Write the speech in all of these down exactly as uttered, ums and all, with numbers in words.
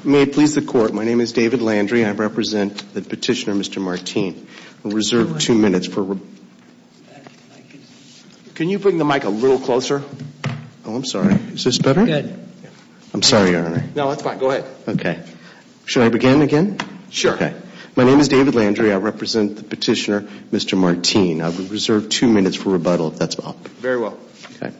May it please the Court, my name is David Landry. I represent the petitioner, Mister Martin. We'll reserve two minutes for... Re- Can you bring the mic a little closer? Oh, I'm sorry. Is this better? Good. I'm sorry, Your Honor. No, that's fine. Go ahead. Okay. Should I begin again? Sure. Okay. My name is David Landry. I represent the petitioner, Mister Martin. I will reserve two minutes for rebuttal, if that's all. Very well. Okay.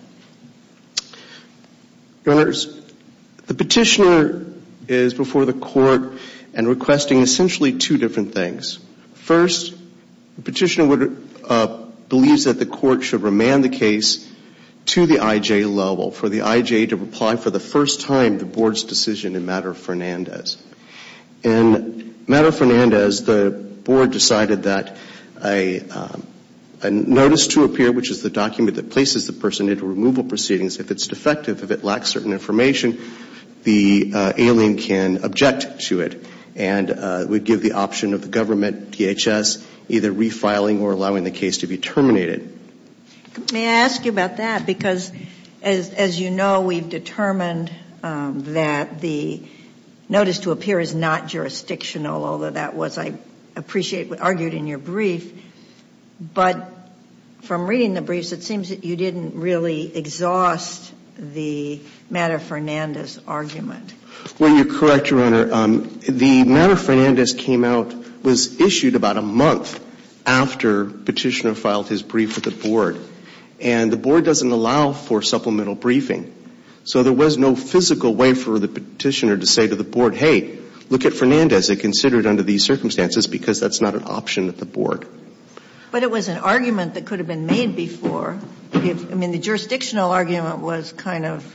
Your Honors, the petitioner is before the Court and requesting essentially two different things. First, the petitioner would, uh, believes that the Court should remand the case to the I J level for the I J to reply for the first time the Board's decision in matter of Fernandez. In matter of Fernandez, the Board decided that a, um, a notice to appear, which is the document that places the person into removal proceedings, if it's defective, if it lacks certain information, the uh, alien can object to it and uh, would give the option of the government, D H S, either refiling or allowing the case to be terminated. May I ask you about that? Because as, as you know, we've determined um, that the notice to appear is not jurisdictional, although that was, I appreciate, argued in your brief. But from reading the briefs, it seems that you didn't really exhaust the matter of Fernandez argument. Well, you're correct, Your Honor. Um, the matter of Fernandez came out, was issued about a month after petitioner filed his brief with the Board. And the Board doesn't allow for supplemental briefing. So there was no physical way for the petitioner to say to the Board, hey, look at Fernandez and consider it under these circumstances, because that's not an option at the Board. But it was an argument that could have been made before. If, I mean, the jurisdictional argument was kind of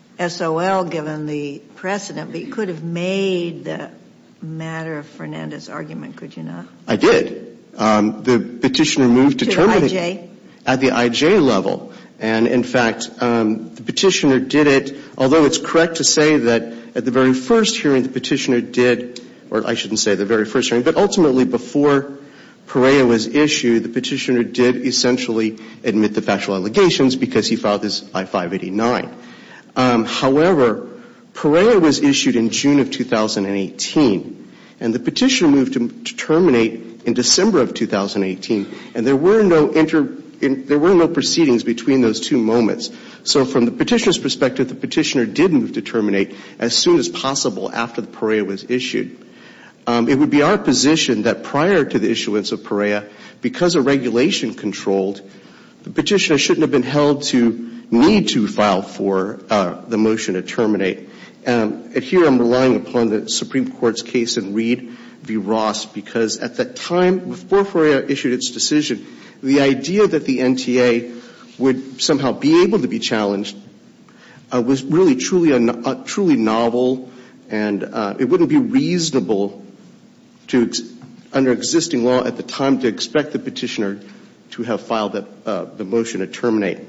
S O L given the precedent, but you could have made the matter of Fernandez argument, could you not? I did. Um, the petitioner moved to, to terminate the I J? At the I J level. And, in fact, um, the petitioner did it, although it's correct to say that at the very first hearing the petitioner did, or I shouldn't say the very first hearing, but ultimately before Perea was issued, the petitioner did essentially admit the factual allegations because he filed his I five eighty-nine. Um, however, Perea was issued in June of two thousand eighteen, and the petitioner moved to, to terminate in December of two thousand eighteen, and there were no inter In, there were no proceedings between those two moments. So from the petitioner's perspective, the petitioner did move to terminate as soon as possible after the Perea was issued. Um, it would be our position that prior to the issuance of Perea, because a regulation controlled, the petitioner shouldn't have been held to need to file for uh, the motion to terminate. Um, and here I'm relying upon the Supreme Court's case in Reed v. Ross, because at that time, before Perea issued its decision, the idea that the N T A would somehow be able to be challenged uh, was really truly a, a truly novel, and uh, it wouldn't be reasonable to, ex- under existing law at the time, to expect the petitioner to have filed that, uh, the motion to terminate.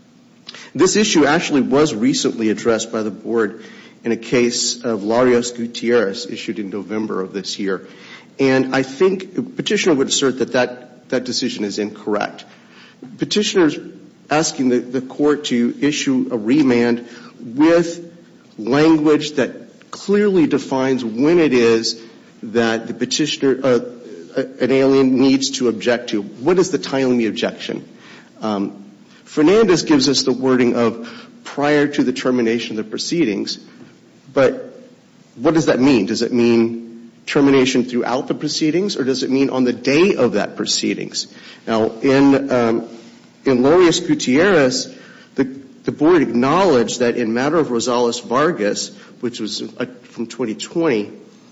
This issue actually was recently addressed by the Board in a case of Larios Gutierrez issued in November of this year. And I think the petitioner would assert that that, that decision is incorrect. Petitioners asking the, the court to issue a remand with language that clearly defines when it is that the petitioner, uh, an alien needs to object to. What is the timely objection? Um, Fernandez gives us the wording of prior to the termination of the proceedings, but what does that mean? Does it mean termination throughout the proceedings, or does it mean on the day of that proceedings? Now, in um, in Larios Gutierrez, the, the Board acknowledged that in matter of Rosales-Vargas, which was uh, from twenty twenty,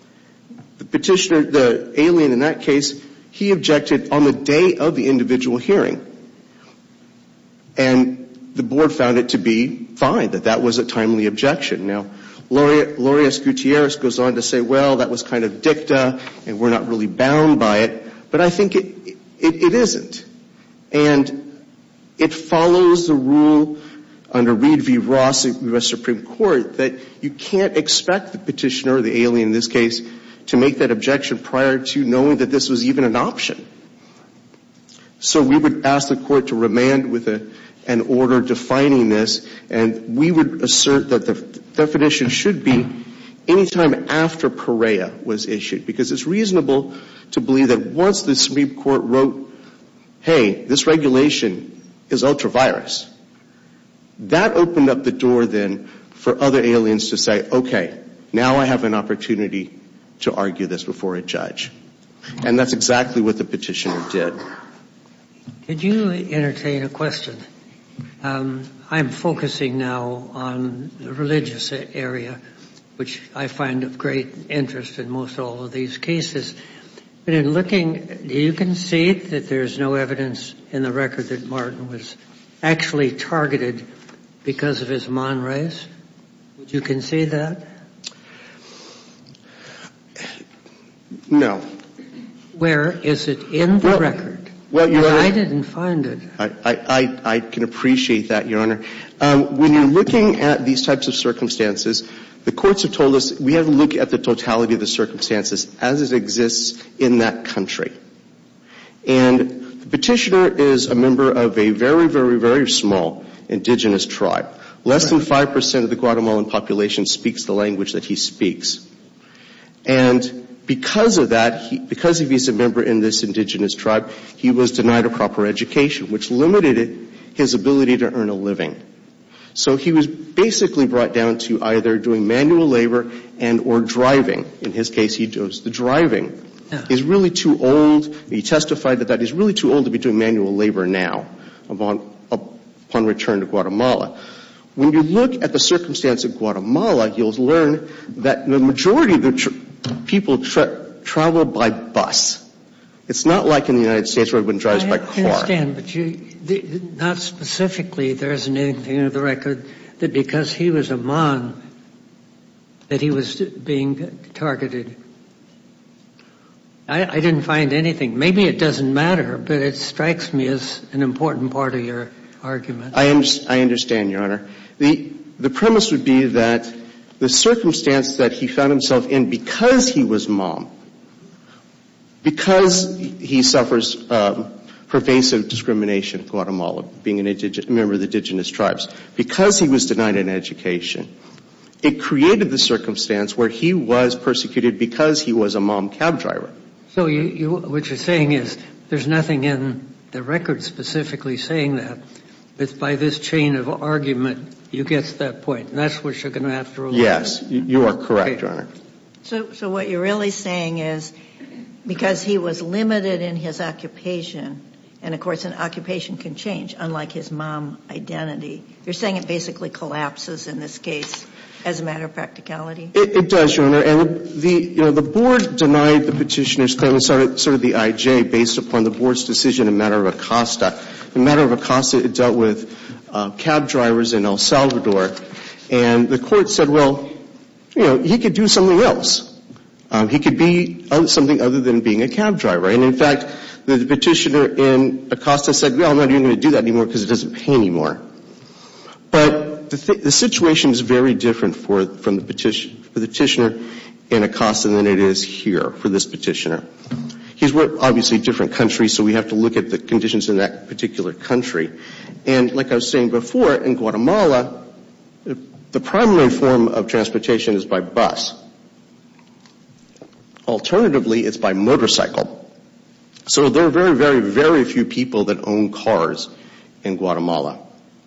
the petitioner, the alien in that case, he objected on the day of the individual hearing. And the Board found it to be fine, that that was a timely objection. Now, Larios Gutierrez goes on to say, well, that was kind of dicta, and we're not really bound by it. But I think it, it, it isn't. And it follows the rule under Reed v. Ross, U S Supreme Court, that you can't expect the petitioner, or the alien in this case, to make that objection prior to knowing that this was even an option. So we would ask the court to remand with a, an order defining this, and we would assert that the definition should be anytime after Perea was issued, because it's reasonable to believe that once the Supreme Court wrote, hey, this regulation is ultra-virus, that opened up the door then for other aliens to say, okay, now I have an opportunity to argue this before a judge. And that's exactly what the petitioner did. Could you entertain a question? Um, I'm focusing now on the religious area, which I find of great interest in most all of these cases. But in looking, do you concede that there's no evidence in the record that Martin was actually targeted because of his Mon race? Would you concede that? No. Where is it in the well, record? Well, Your Honor, I didn't find it. I, I, I can appreciate that, Your Honor. Um, when you're looking at these types of circumstances, the courts have told us we have to look at the totality of the circumstances as it exists in that country. And the petitioner is a member of a very, very, very small indigenous tribe. Less than five percent of the Guatemalan population speaks the language that he speaks. And because of that, he, because he's a member in this indigenous tribe, he was denied a proper education, which limited his ability to earn a living. So he was basically brought down to either doing manual labor and or driving. In his case, he chose the driving. Yeah. He's really too old. He testified that, that he's really too old to be doing manual labor now upon, upon return to Guatemala. When you look at the circumstance of Guatemala, you'll learn that the majority of the tr- people tra- travel by bus. It's not like in the United States where everyone drives I by car. I understand, but you, the, not specifically, there isn't anything in the record that because he was a Mon that he was being targeted. I, I didn't find anything. Maybe it doesn't matter, but it strikes me as an important part of your argument. I, under, I understand, Your Honor. The, the premise would be that the circumstance that he found himself in because he was Mon, because he suffers um, pervasive discrimination in Guatemala, being an indig- member of the indigenous tribes, because he was denied an education, it created the circumstance where he was persecuted because he was a Mon cab driver. So you, you, what you're saying is there's nothing in the record specifically saying that, but by this chain of argument, you get to that point, and that's what you're going to have to rely on. Yes, you are correct, okay. Your Honor. So, so what you're really saying is because he was limited in his occupation, and of course an occupation can change, unlike his Mon identity, you're saying it basically collapses in this case as a matter of practicality? It, it does, Your Honor. And the, you know, the board denied the petitioner's claim, sort of, sort of the I J, based upon the board's decision in matter of Acosta. In matter of Acosta, it dealt with uh, cab drivers in El Salvador, and the court said, well, you know, he could do something else. Um, he could be something other than being a cab driver. And in fact, the, the petitioner in Acosta said, well, I'm not even going to do that anymore because it doesn't pay anymore. But the, th- the situation is very different for, from the petition, for the petitioner in Acosta than it is here for this petitioner. He's worked obviously different countries, so we have to look at the conditions in that particular country. And like I was saying before, in Guatemala, the primary form of transportation is by bus. Alternatively, it's by motorcycle. So there are very, very, very few people that own cars in Guatemala.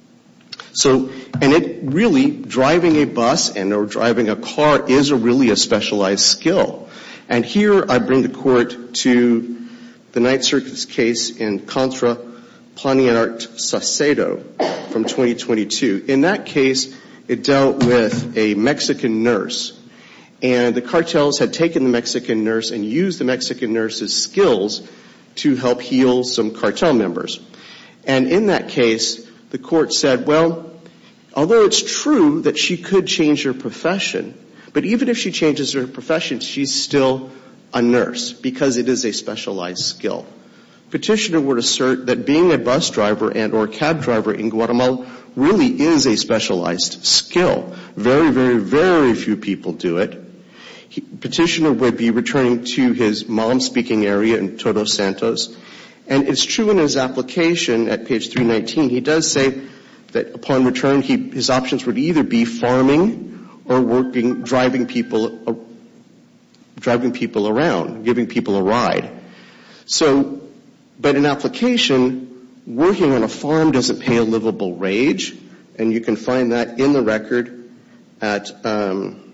So, and it really, driving a bus and or driving a car is a really a specialized skill. And here I bring the court to the Ninth Circuit's case in Contra Planiart Sacedo from twenty twenty-two. In that case, it dealt with a Mexican nurse. And the cartels had taken the Mexican nurse and used the Mexican nurse's skills to help heal some cartel members. And in that case, the court said, well, although it's true that she could change her profession, but even if she changes her profession, she's still a nurse because it is a specialized skill. Petitioner would assert that being a bus driver and or cab driver in Guatemala really is a specialized skill. Very, very, very few people do it. He, petitioner would be returning to his mom-speaking area in Todos Santos. And it's true in his application at page three nineteen, he does say that upon return, he, his options would either be farming or working, driving people, uh, driving people around, giving people a ride. So, but in application, working on a farm doesn't pay a livable wage, and you can find that in the record at, um,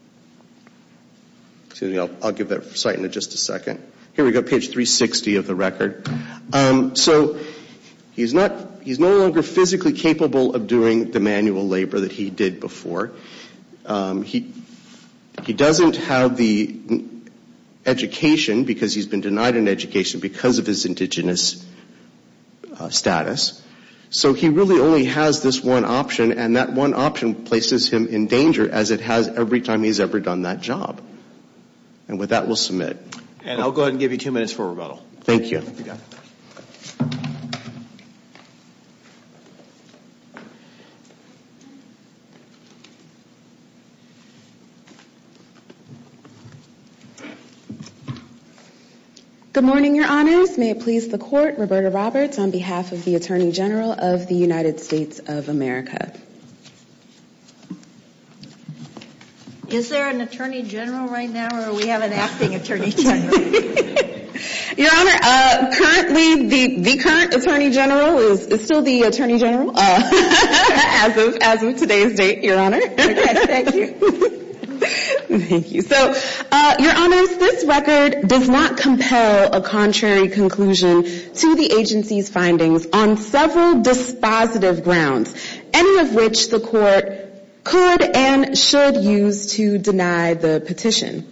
excuse me, I'll, I'll give that cite in just a second. Here we go, page three sixty of the record. Um, so he's not, he's no longer physically capable of doing the manual labor that he did before. Um, he, he doesn't have the education because he's been denied an education because of his indigenous uh, status. So he really only has this one option, and that one option places him in danger as it has every time he's ever done that job. And with that, we'll submit. And I'll go ahead and give you two minutes for rebuttal. Thank you. You got it. Good morning, Your Honors. May it please the Court, Roberta Roberts on behalf of the Attorney General of the United States of America. Is there an Attorney General right now, or we have an acting Attorney General? Your Honor, uh, currently the, the current Attorney General is, is still the Attorney General uh, as of as of today's date, Your Honor. Okay, thank you. Thank you. So, uh, Your Honors, this record does not compel a contrary conclusion to the agency's findings on several dispositive grounds, any of which the Court could and should use to deny the petition.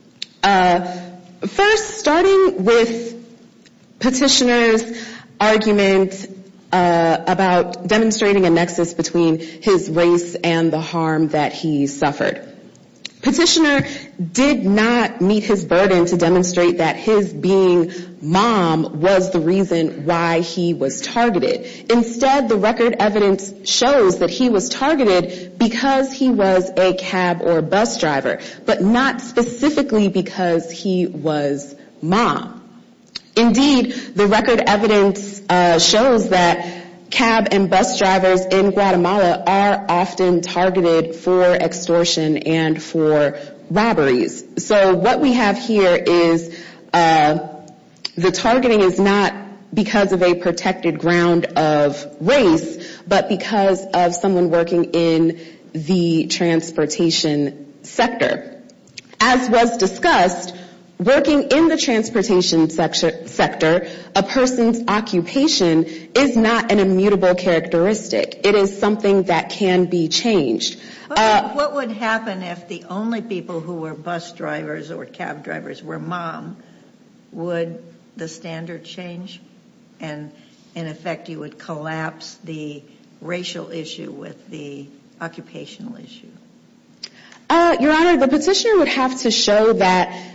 Uh, first, starting with petitioner's argument uh, about demonstrating a nexus between his race and the harm that he suffered. Petitioner did not meet his burden to demonstrate that his being mom was the reason why he was targeted. Instead, the record evidence shows that he was targeted because he was a cab or bus driver, but not specifically because he was mom. Indeed, the record evidence uh, shows that cab and bus drivers in Guatemala are often targeted for extortion and for robberies. So what we have here is uh, the targeting is not because of a protected ground of race, but because of someone working in the transportation sector. As was discussed, working in the transportation sector, a person's occupation is not an immutable characteristic. It is something that can be changed. What, uh, what would happen if the only people who were bus drivers or cab drivers were mom? Would the standard change? And in effect, you would collapse the racial issue with the occupational issue? Uh, Your Honor, the petitioner would have to show that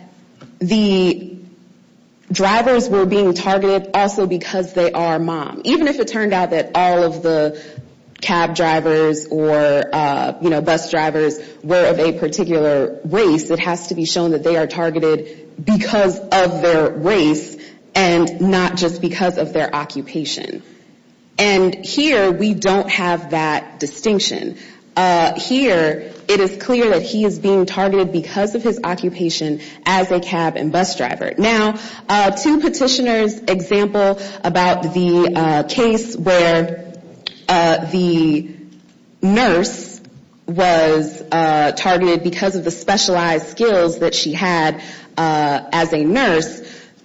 the drivers were being targeted also because they are mom. Even if it turned out that all of the cab drivers or, uh, you know, bus drivers were of a particular race, it has to be shown that they are targeted because of their race and not just because of their occupation. And here we don't have that distinction. Uh, here, it is clear that he is being targeted because of his occupation as a cab and bus driver. Now, uh, to petitioner's example about the uh, case where uh, the nurse was uh, targeted because of the specialized skills that she had uh, as a nurse,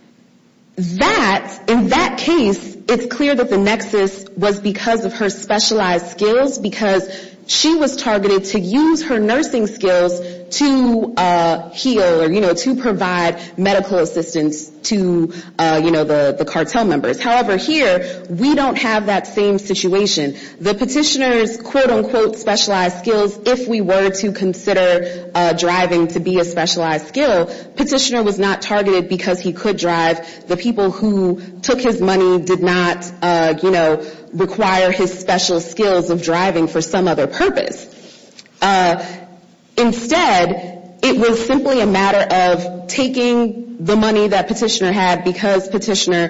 that, in that case, it's clear that the nexus was because of her specialized skills, because she was targeted to use her nursing skills to uh, heal or, you know, to provide medical assistance to, uh, you know, the, the cartel members. However, here, we don't have that same situation. The petitioner's quote-unquote specialized skills, if we were to consider uh, driving to be a specialized skill, petitioner was not targeted because he could drive. The people who took his money did not, uh, you know, require his special skills of driving for some other purpose. Uh, instead, it was simply a matter of taking the money that petitioner had because petitioner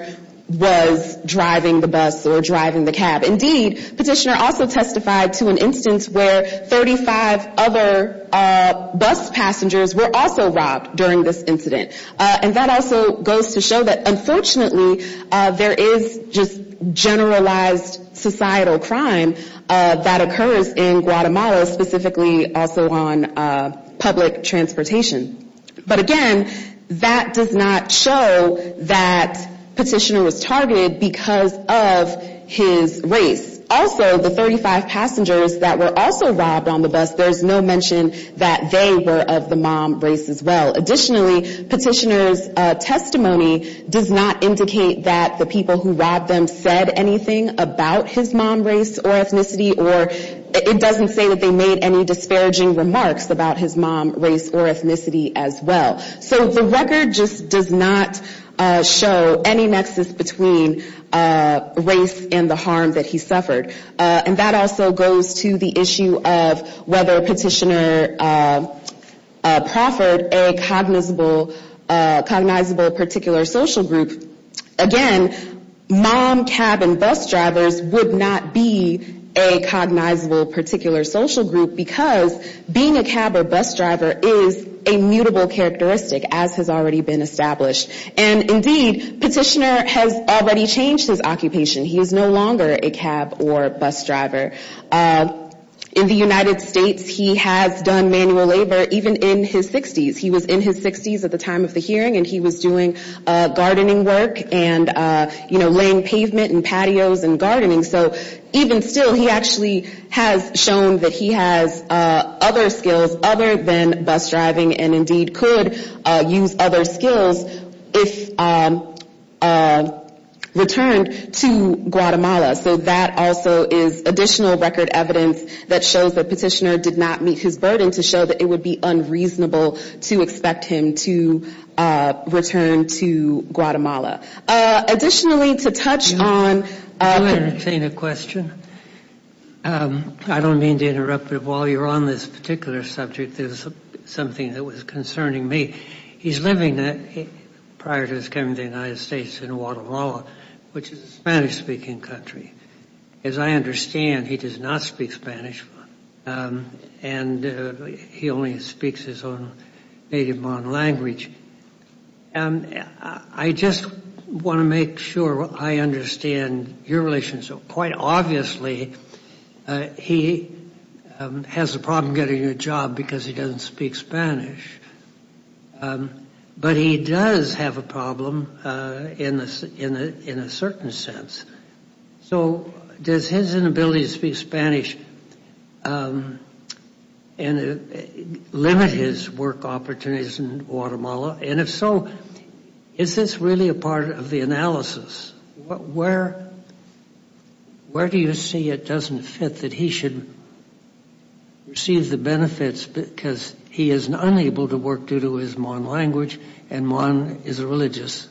was driving the bus or driving the cab. Indeed, petitioner also testified to an instance where thirty-five other uh, bus passengers were also robbed during this incident. Uh, and that also goes to show that, unfortunately, uh, there is just generalized societal crime uh, that occurs in Guatemala, specifically also on uh, public transportation. But again, that does not show that petitioner was targeted because of his race. Also, the thirty-five passengers that were also robbed on the bus, there's no mention that they were of the Mam race as well. Additionally, petitioner's uh, testimony does not indicate that the people who robbed them said anything about his Mam race or ethnicity, or it doesn't say that they made any disparaging remarks about his Mam race or ethnicity as well. So the record just does not Uh, show any nexus between uh, race and the harm that he suffered. Uh, and that also goes to the issue of whether petitioner uh, uh, proffered a cognizable, uh, cognizable particular social group. Again, mom, cab, and bus drivers would not be a cognizable particular social group because being a cab or bus driver is a mutable characteristic, as has already been established. And indeed, petitioner has already changed his occupation. He is no longer a cab or bus driver. Uh, in the United States, he has done manual labor even in his sixties. He was in his sixties at the time of the hearing, and he was doing uh, gardening work and, uh, you know, laying pavement and patios and gardening. So even still, he actually has shown that he has uh, other skills other than bus driving, and indeed could uh, use other skills if um, uh, returned to Guatemala. So that also is additional record evidence that shows that petitioner did not meet his burden to show that it would be unreasonable to expect him to uh, return to Guatemala. Uh, additionally, to touch you, on... Uh, you entertain a question? Um, I don't mean to interrupt, but while you're on this particular subject, there's something that was concerning me. He's living, uh, prior to his coming to the United States, in Guatemala, which is a Spanish-speaking country. As I understand, he does not speak Spanish, um, and uh, he only speaks his own native Mon language. Um, I just want to make sure I understand your relationship. Quite obviously, uh, he um, has a problem getting a job because he doesn't speak Spanish. Um, But he does have a problem uh, in, a, in, a, in a certain sense. So does his inability to speak Spanish um, and uh, limit his work opportunities in Guatemala? And if so, is this really a part of the analysis? Where, where do you see it doesn't fit that he should receive the benefits because he is unable to work due to his Mon language, and Mon is a religious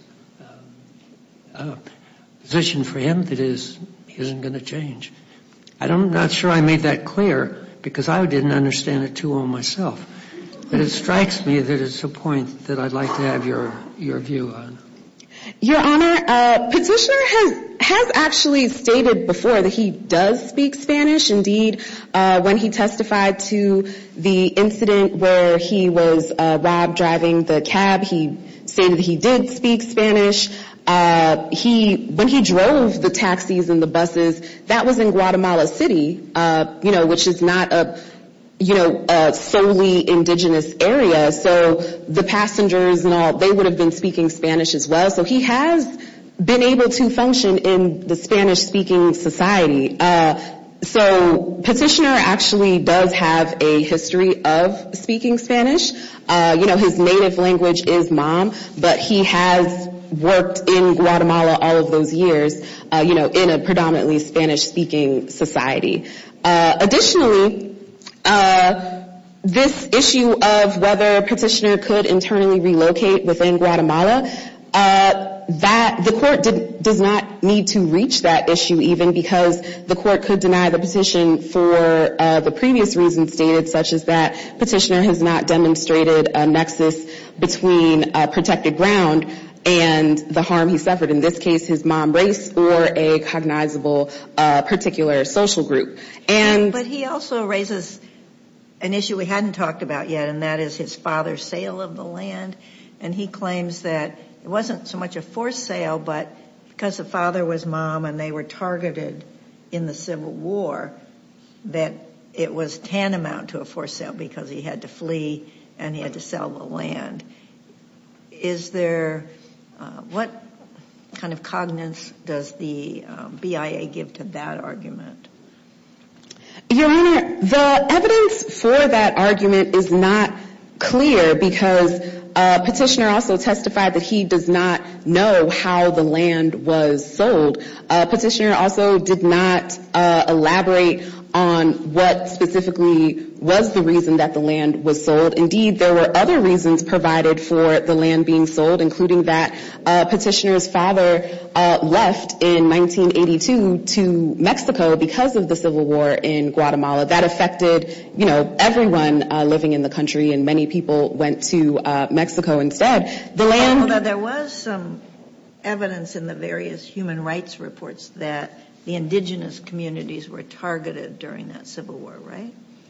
uh, uh, position for him that is isn't going to change. I'm not sure I made that clear because I didn't understand it too well myself. But it strikes me that it's a point that I'd like to have your your view on. Your Honor, uh, petitioner has has actually stated before that he does speak Spanish. Indeed, uh, when he testified to the incident where he was uh, robbed driving the cab, he stated that he did speak Spanish. Uh, he, when he drove the taxis and the buses, that was in Guatemala City, uh, you know, which is not a, you know, a solely indigenous area. So the passengers and all, they would have been speaking Spanish as well. So he has been able to function in the Spanish-speaking society. Uh, so petitioner actually does have a history of speaking Spanish. Uh, you know, his native language is Mam, but he has worked in Guatemala all of those years, uh, you know, in a predominantly Spanish-speaking society. Uh, additionally, uh, this issue of whether petitioner could internally relocate within Guatemala, uh, that the court did, does not need to reach that issue even because the court could deny the petition for uh, the previous reasons stated, such as that petitioner has not demonstrated a nexus between uh, protected ground and the harm he suffered, in this case his mom, race, or a cognizable uh, particular social group. And But he also raises an issue we hadn't talked about yet, and that is his father's sale of the land. And he claims that it wasn't so much a forced sale, but because the father was mom and they were targeted in the Civil War, that it was tantamount to a forced sale because he had to flee and he had to sell the land. Is there, uh, what kind of cognizance does the um, B I A give to that argument? Your Honor, the evidence for that argument is not clear because uh, petitioner also testified that he does not know how the land was sold. Uh, petitioner also did not uh, elaborate on what specifically was the reason that the land was sold. Indeed, there were other reasons provided for the land being sold, including that uh, petitioner's father uh, left in nineteen eighty-two to Mexico because of the Civil War in Guatemala. That affected, you know, everyone uh, living in the country, and many people went to uh, Mexico instead. The land. Although there was some evidence in the various human rights reports that the indigenous communities were targeted during that Civil War, right?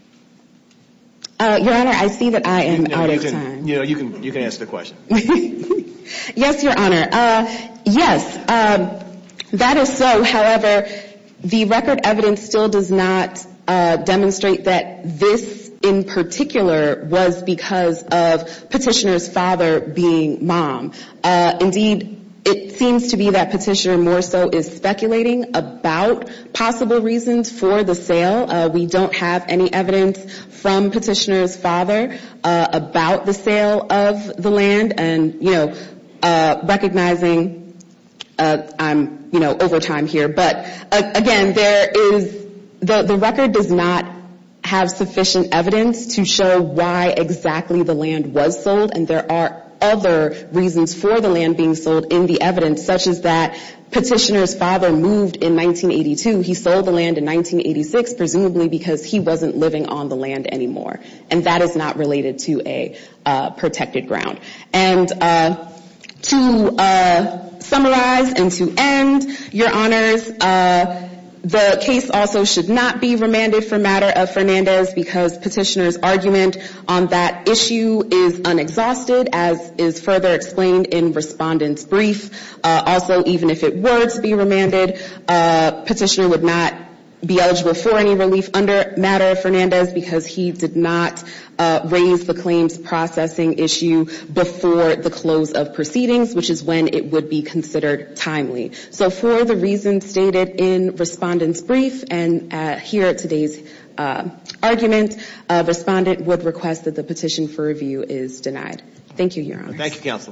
Uh, Your Honor, I see that I am you know, out you of can, time. You know, you can you can answer the question. Yes, Your Honor. Uh, yes, um, that is so. However, the record evidence still does not uh, demonstrate that this in particular was because of petitioner's father being mom. Uh, indeed, it seems to be that petitioner more so is speculating about possible reasons for the sale. Uh, we don't have any evidence from petitioner's father uh, about the sale of the land, and, you know, uh, recognizing uh, I'm, you know, over time here. But, uh, again, there is, the, the record does not have sufficient evidence to show why exactly the land was sold, and there are other reasons for the land being sold in the evidence, such as that petitioner's father moved in nineteen eighty-two. He sold the land in nineteen eighty-six, presumably because he wasn't living on the land anymore. And that is not related to a uh, protected ground. And uh, to uh, summarize and to end, Your Honors, uh, the case also should not be remanded for matter of Fernandez because petitioner's argument on that issue is unexhausted, as is further explained in respondent's brief. Uh, also, even if it were to be remanded, uh, petitioner would not be eligible for any relief under matter of Fernandez because he did not uh, raise the claims processing issue before the close of proceedings, which is when it would be considered timely. So for the reasons stated in respondent's brief and uh, here at today's uh, argument, uh, respondent would request that the petition for review is denied. Thank you, Your Honor. Thank you, counsel.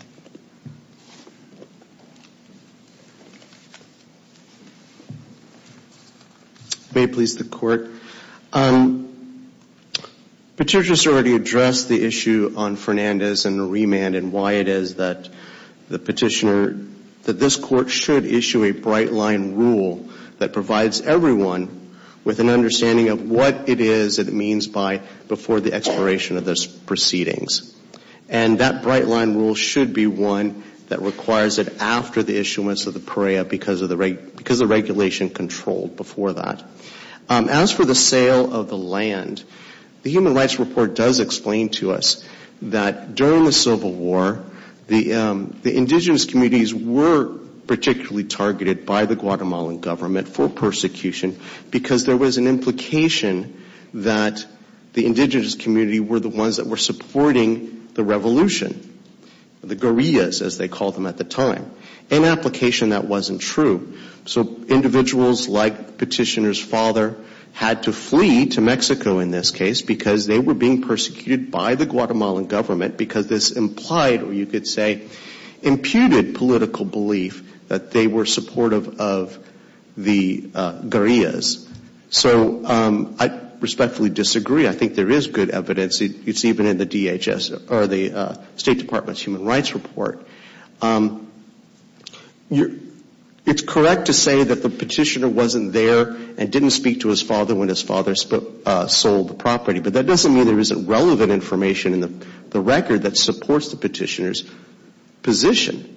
May it please the Court. Um, petitioners already addressed the issue on Fernandez and the remand and why it is that the petitioner, that this Court should issue a bright line rule that provides everyone with an understanding of what it is that it means by before the expiration of those proceedings. And that bright line rule should be one that requires it after the issuance of the P R E A because of the reg- because the regulation controlled before that. Um, as for the sale of the land, the Human Rights Report does explain to us that during the Civil War, the um, the indigenous communities were particularly targeted by the Guatemalan government for persecution because there was an implication that the indigenous community were the ones that were supporting the revolution, the guerrillas, as they called them at the time. In application, that wasn't true. So individuals like petitioner's father had to flee to Mexico in this case because they were being persecuted by the Guatemalan government because this implied, or you could say, imputed political belief that they were supportive of the uh, guerrillas. So um, I respectfully disagree. I think there is good evidence. It, it's even in the D H S or the uh, State Department's Human Rights Report. Um, you're, it's correct to say that the petitioner wasn't there and didn't speak to his father when his father sp- uh, sold the property, but that doesn't mean there isn't relevant information in the, the record that supports the petitioner's position.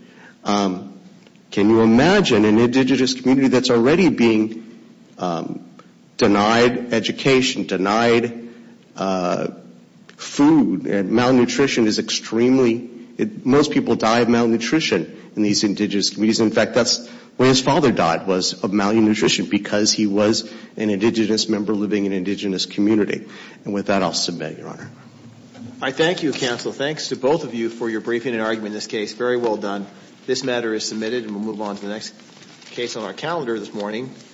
Um, can you imagine an indigenous community that's already being um, denied education, denied uh, food, and malnutrition is extremely, it, most people die of malnutrition in these indigenous communities. In fact, that's where his father died, was of malnutrition, because he was an indigenous member living in an indigenous community. And with that, I'll submit, Your Honor. I thank you, counsel. Thanks to both of you for your briefing and argument in this case. Very well done. This matter is submitted, and we'll move on to the next case on our calendar this morning.